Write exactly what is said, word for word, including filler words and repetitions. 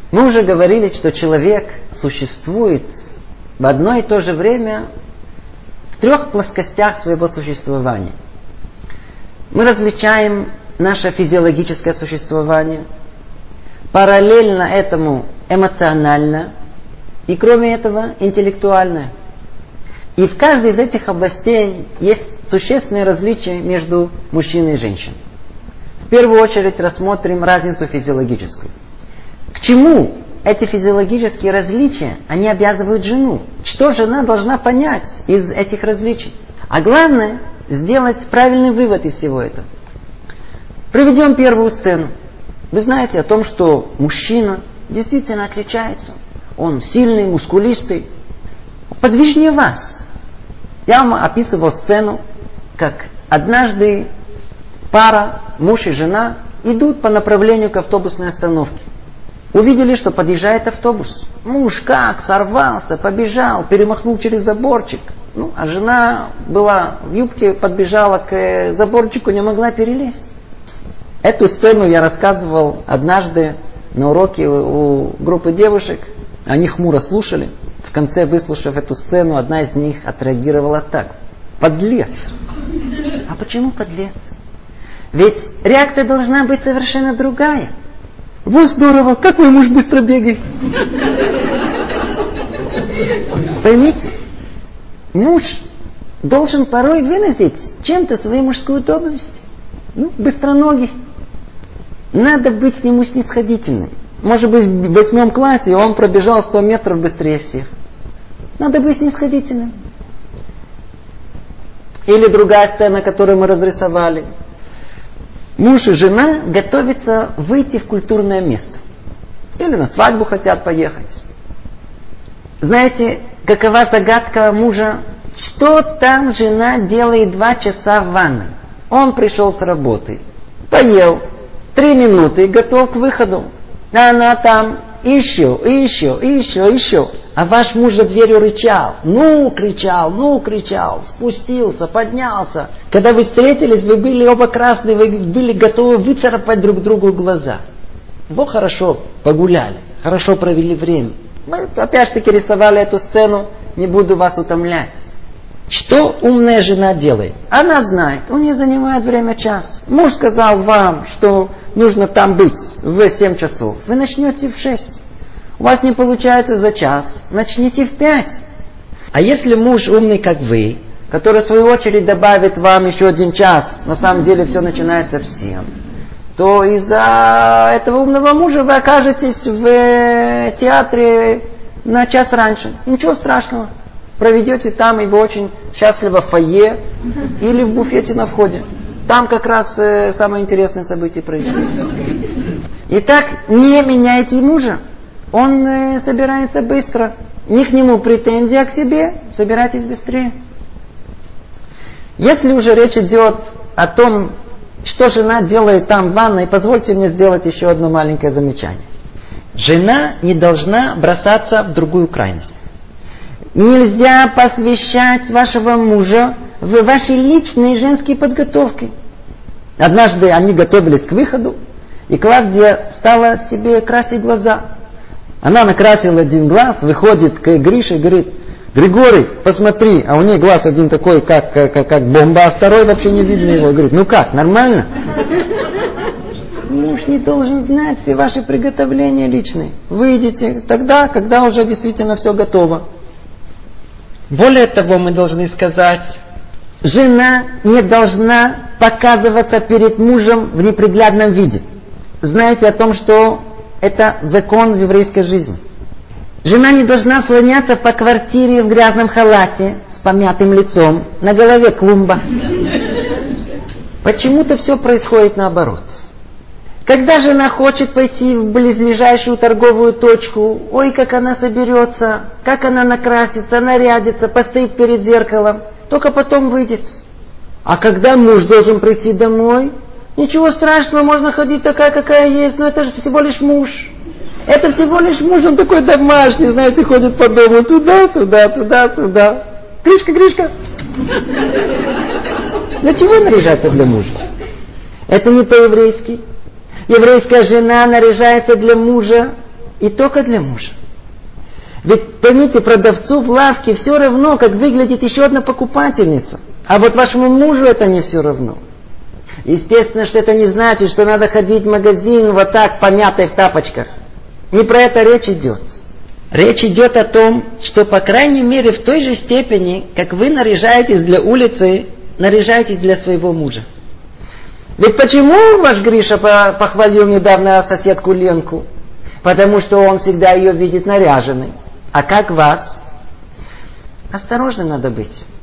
Мы уже говорили, что человек существует в одно и то же время в трех плоскостях своего существования. Мы различаем наше физиологическое существование, параллельно этому эмоциональное и, кроме этого, интеллектуальное. И в каждой из этих областей есть существенные различия между мужчиной и женщиной. В первую очередь рассмотрим разницу физиологическую. К чему эти физиологические различия, они обязывают жену? Что жена должна понять из этих различий? А главное, сделать правильный вывод из всего этого. Приведем первую сцену. Вы знаете о том, что мужчина действительно отличается. Он сильный, мускулистый, подвижнее вас. Я вам описывал сцену, как однажды пара, муж и жена, идут по направлению к автобусной остановке. Увидели, что подъезжает автобус. Муж как сорвался, побежал, перемахнул через заборчик. Ну, а жена была в юбке, подбежала к заборчику, не могла перелезть. Эту сцену я рассказывал однажды на уроке у группы девушек. Они хмуро слушали. В конце, выслушав эту сцену, одна из них отреагировала так. Подлец. А почему подлец? Ведь реакция должна быть совершенно другая. Вот здорово, как мой муж быстро бегает. Поймите, муж должен порой выразить чем-то свою мужскую доблесть. Ну, быстроногий. Надо быть к нему снисходительным. Может быть, в восьмом классе он пробежал сто метров быстрее всех. Надо быть снисходительным. Или другая сцена, которую мы разрисовали. Муж и жена готовятся выйти в культурное место. Или на свадьбу хотят поехать. Знаете, какова загадка мужа? Что там жена делает два часа в ванной? Он пришел с работы, поел, три минуты и готов к выходу. А она там еще, еще, еще, еще. А ваш муж за дверью рычал. Ну, кричал, ну, кричал. Спустился, поднялся. Когда вы встретились, вы были оба красные, вы были готовы выцарапать друг другу глаза. Вы хорошо погуляли, хорошо провели время. Мы опять-таки рисовали эту сцену, не буду вас утомлять. Что умная жена делает? Она знает, у нее занимает время час. Муж сказал вам, что нужно там быть в семь часов. Вы начнете в шесть. У вас не получается за час, начните в пять. А если муж умный, как вы, который в свою очередь добавит вам еще один час, на самом деле все начинается в семь, то из-за этого умного мужа вы окажетесь в театре на час раньше. Ничего страшного. Проведете там, и вы очень счастливо в фойе или в буфете на входе. Там как раз э, самое интересное событие происходит. Итак, не меняйте мужа. Он э, собирается быстро. Не к нему претензии, а к себе. Собирайтесь быстрее. Если уже речь идет о том, что жена делает там в ванной, позвольте мне сделать еще одно маленькое замечание. Жена не должна бросаться в другую крайность. Нельзя посвящать вашего мужа в ваши личные женские подготовки. Однажды они готовились к выходу, и Клавдия стала себе красить глаза. Она накрасила один глаз, выходит к Грише и говорит: Григорий, посмотри, а у нее глаз один такой, как, как, как бомба, а второй вообще не видно его. Говорит: ну как, нормально? Муж не должен знать все ваши приготовления личные. Выйдете тогда, когда уже действительно все готово. Более того, мы должны сказать, жена не должна показываться перед мужем в неприглядном виде. Знаете о том, что это закон в еврейской жизни. Жена не должна слоняться по квартире в грязном халате с помятым лицом, на голове клумба. Почему-то все происходит наоборот. Когда жена хочет пойти в близлежащую торговую точку, ой, как она соберется, как она накрасится, нарядится, постоит перед зеркалом, только потом выйдет. А когда муж должен прийти домой, ничего страшного, можно ходить такая, какая есть, но это же всего лишь муж. Это всего лишь муж, он такой домашний, знаете, ходит по дому туда-сюда, туда-сюда. Гришка, Гришка. Для чего наряжаться для мужа? Это не по-еврейски. Еврейская жена наряжается для мужа и только для мужа. Ведь, поймите, продавцу в лавке все равно, как выглядит еще одна покупательница. А вот вашему мужу это не все равно. Естественно, что это не значит, что надо ходить в магазин вот так, помятой в тапочках. Не про это речь идет. Речь идет о том, что, по крайней мере, в той же степени, как вы наряжаетесь для улицы, наряжаетесь для своего мужа. Ведь почему ваш Гриша похвалил недавно соседку Ленку? Потому что он всегда ее видит наряженной. А как вас? Осторожно надо быть.